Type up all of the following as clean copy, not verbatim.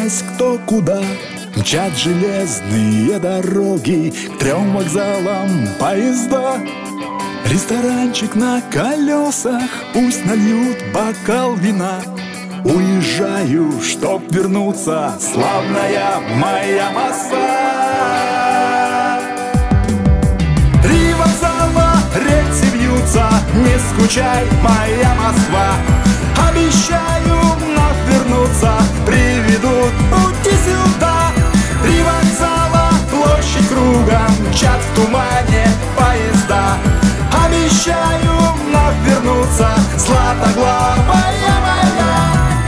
разошлась кто куда. Мчат железные дороги, к 3 вокзалам поезда. Ресторанчик на колесах, пусть нальют бокал вина. Уезжаю, чтоб вернуться, славная моя Москва. 3 вокзала, рельсы вьются, не скучай, моя Москва. Обещаю вновь вернуться, приведут пути сюда. 3 вокзала, площадь кругом, мчат в тумане поезда. Обещаю вновь вернуться, златоглавая моя.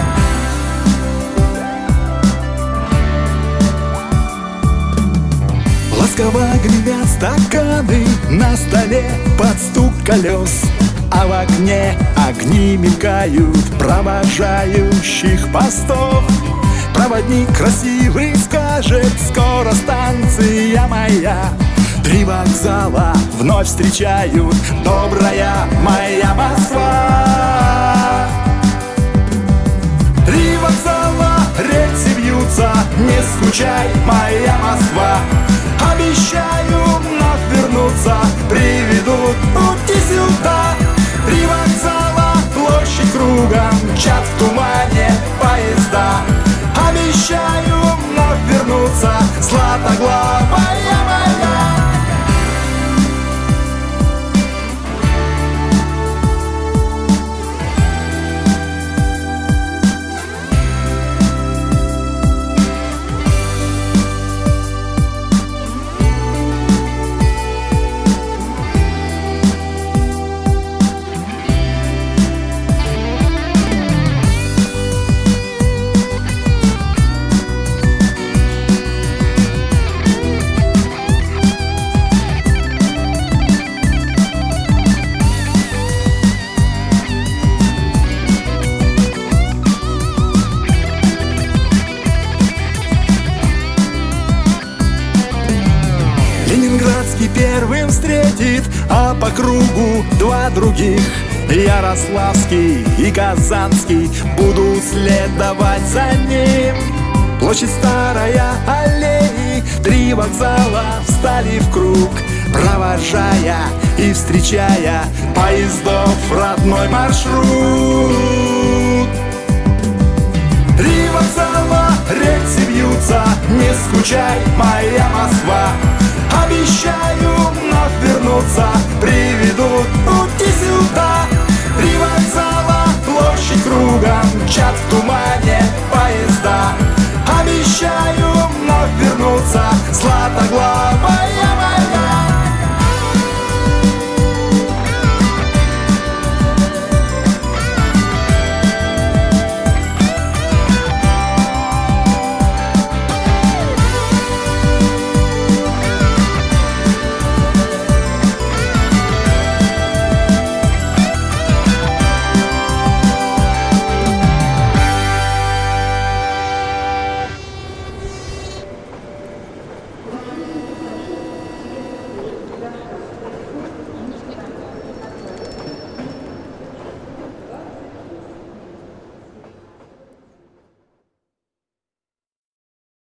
Ласково гремят стаканы на столе под стук колес, а в окне огни мелькают провожающих постов. Проводник красивый скажет: скоро станция моя. 3 вокзала вновь встречают, добрая моя Москва. 3 вокзала, рельсы вьются, не скучай, моя Москва. Обещаю вновь вернуться, приведут пути сюда. 3 вокзала, площадь кругом, мчат в тумане поезда. Обещаю вновь вернуться, златоглавая моя. Ленинградский первым встретит, а по кругу 2 других. Ярославский и Казанский будут следовать за ним. Площадь Старая, аллеи, 3 вокзала встали в круг, провожая и встречая поездов родной маршрут. 3 вокзала, рельсы вьются, не скучай, моя Москва. Обещаю